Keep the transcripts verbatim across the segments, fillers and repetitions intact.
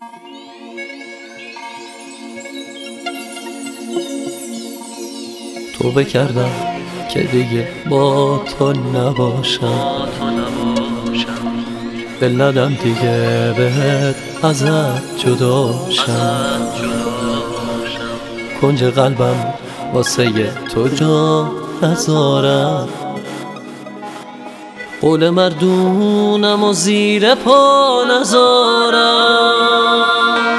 توبه کردم که دیگه با تو نباشم، دل ندم دیگه بهت ازت جدا شم. کنج قلبم واسه تو جا نذارم، قول مردونم و زیر پا نذارم.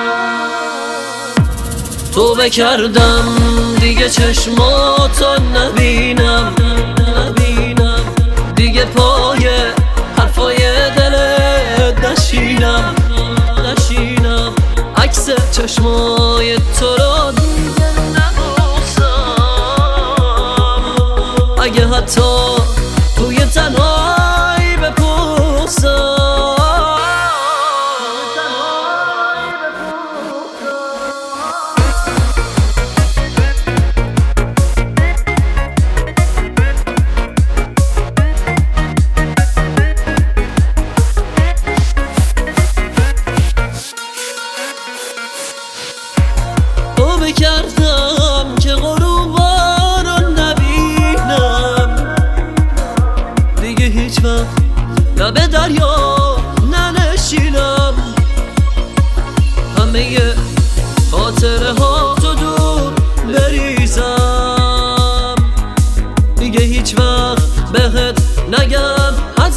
توبه کردم دیگه چشماتو نبینم، نبینم دیگه پای حرفای دلت نشینم، نشینم عکس چشمای تو رو دیگه نبوسم، اگه حتی توی تنهایی بپوسم. توبه کردم که غروبا رو نبینم، دیگه هیچ وقت لب دریا ننشینم، همه خاطره ها تو دور بریزم، دیگه هیچ وقت بهت نگم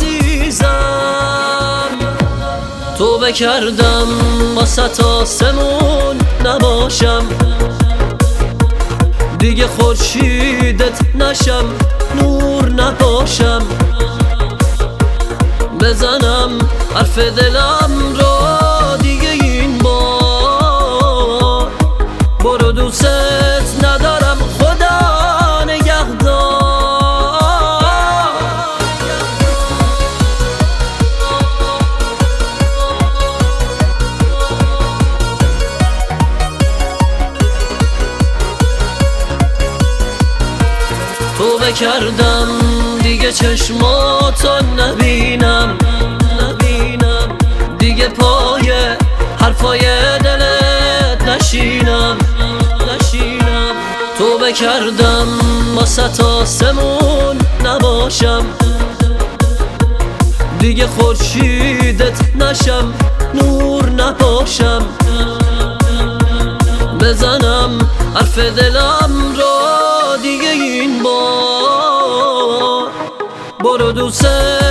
عزیزم. توبه کردم واسه آسمون نباشم، دیگه خورشیدت نشم، نور نباشم، بزنم حرف دلم رو دیگه این بار. برو دوست ندارم خدا نگهدار. توبه کردم دیگه چشماتو نبینم، نبینم دیگه پای حرفای دلت نشینم، نشینم توبه کردم واسه آسمون نباشم، دیگه خورشیدت نشم، نور نباشم، بزنم حرف دلم رو دیگه این بار. برو دوست